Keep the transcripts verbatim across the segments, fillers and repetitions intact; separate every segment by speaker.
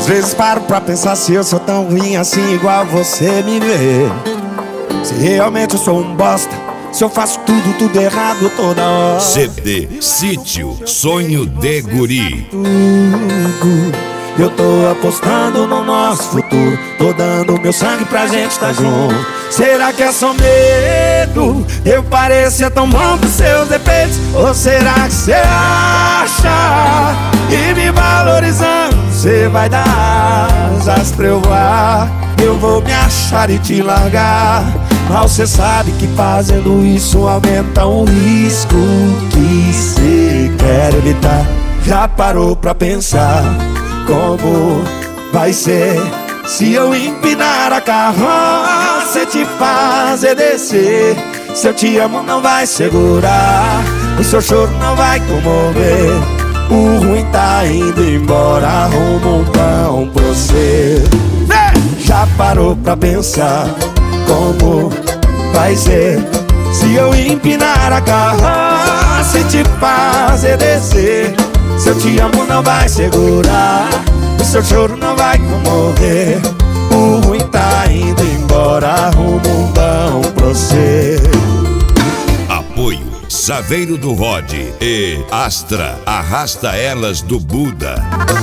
Speaker 1: vezes paro pra pensar se eu sou tão ruim assim igual você me vê. Se realmente eu sou um bosta, se eu faço tudo, tudo errado toda hora.
Speaker 2: C D Sítio Sonho de Guri.
Speaker 1: Tudo. Eu tô apostando no nosso futuro, tô dando meu sangue pra gente tá junto. Será que é só medo? Eu parecia tão bom pros seus defeitos. Ou será que cê acha que me valorizando cê vai dar asas pra eu voar? Eu vou me achar e te largar, mas cê sabe que fazendo isso aumenta o risco que cê quer evitar. Já parou pra pensar como vai ser se eu empinar a carroça e te fazer descer? Se eu te amo não vai segurar, o seu choro não vai comover. O ruim tá indo embora, rumo um pão pra você. Já parou pra pensar como vai ser se eu empinar a carroça e te fazer descer? Se eu te amo não vai segurar, o seu choro não vai comover. O ruim tá indo embora, rumo um pão pra você.
Speaker 2: Apoio Saveiro do Rod e Astra Arrasta Elas do Buda.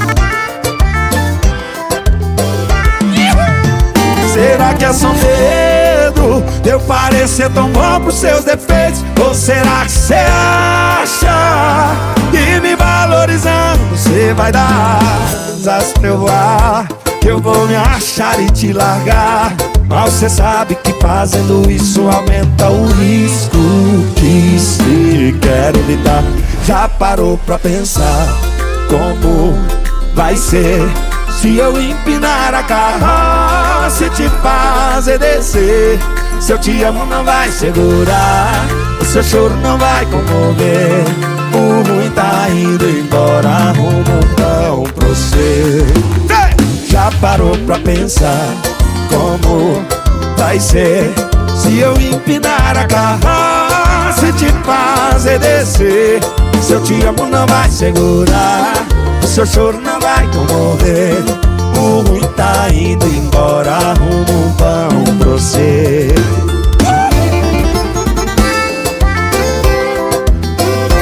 Speaker 1: Será que é só medo de eu parecer tão bom pros seus defeitos? Ou será que cê acha que me valorizando cê vai dar asas pra eu voar? Que eu vou me achar e te largar, mas cê sabe que fazendo isso aumenta o risco que cê quer evitar. Já parou pra pensar como vai ser se eu empinar a carroça e te fazer descer? Se eu te amo não vai segurar, o seu choro não vai comover. O ruim tá indo embora, rumo um pão pra você. Já parou pra pensar como vai ser se eu empinar a carroça e te fazer descer? Se eu te amo não vai segurar, o seu choro não vai comover. O ruim tá indo embora, rumo um pão pra você.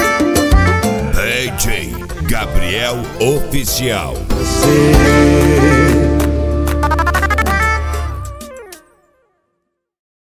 Speaker 2: D J Gabriel Oficial.
Speaker 1: Você